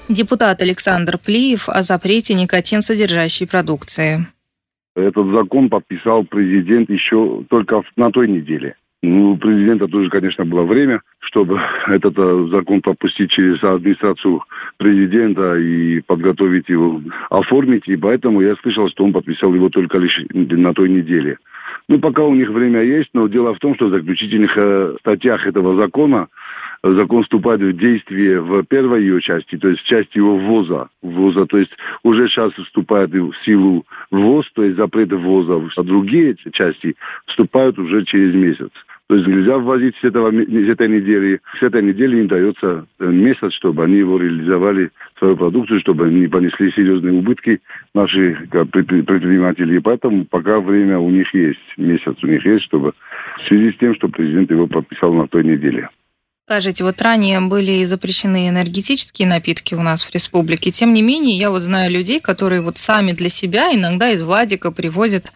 Депутат Александр Плиев о запрете никотин-содержащей продукции. Этот закон подписал президент еще только на той неделе. У президента тоже, конечно, было время, чтобы этот закон пропустить через администрацию президента и подготовить его, оформить. И поэтому я слышал, что он подписал его только лишь на той неделе. Пока у них время есть, но дело в том, что в заключительных статьях этого закон вступает в действие в первой ее части, то есть в части его ввоза. То есть уже сейчас вступает в силу ввоз, то есть запрет ввоза, а другие части вступают уже через месяц. То есть нельзя ввозить с этой недели. С этой недели им дается месяц, чтобы они его реализовали, свою продукцию, чтобы они не понесли серьезные убытки, наши предприниматели. И поэтому пока время у них есть, месяц у них есть, чтобы в связи с тем, что президент его подписал на той неделе. Скажите, ранее были запрещены энергетические напитки у нас в республике. Тем не менее, я знаю людей, которые сами для себя иногда из Владика привозят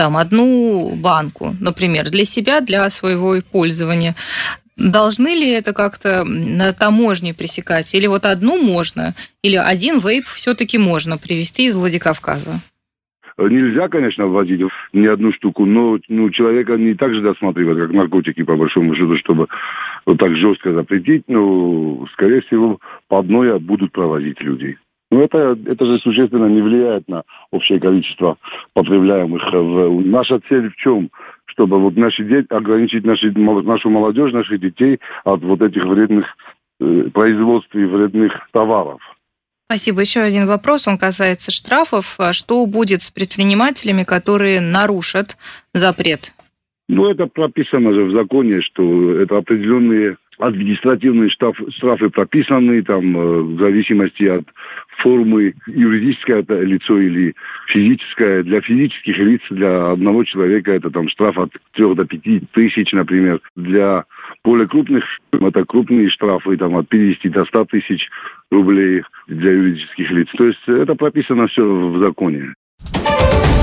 одну банку, например, для себя, для своего пользования. Должны ли это как-то на таможне пресекать? Или одну можно, или один вейп все-таки можно привезти из Владикавказа? Нельзя, конечно, ввозить ни одну штуку, но человека не так же досматривают, как наркотики, по большому счету, чтобы так жестко запретить. Но, скорее всего, по одной будут провозить людей. Но это же существенно не влияет на общее количество потребляемых. Наша цель в чем? Чтобы ограничить нашу молодежь, наших детей от этих вредных производств и вредных товаров. Спасибо. Еще один вопрос, он касается штрафов. Что будет с предпринимателями, которые нарушат запрет? Это прописано же в законе, что это определенные административные штрафы прописаны, в зависимости от формы, юридическое это лицо или физическое. Для физических лиц, для одного человека это штраф от 3 до 5 тысяч, например. Для более крупных это крупные штрафы от 50 до 100 тысяч рублей для юридических лиц. То есть это прописано все в законе.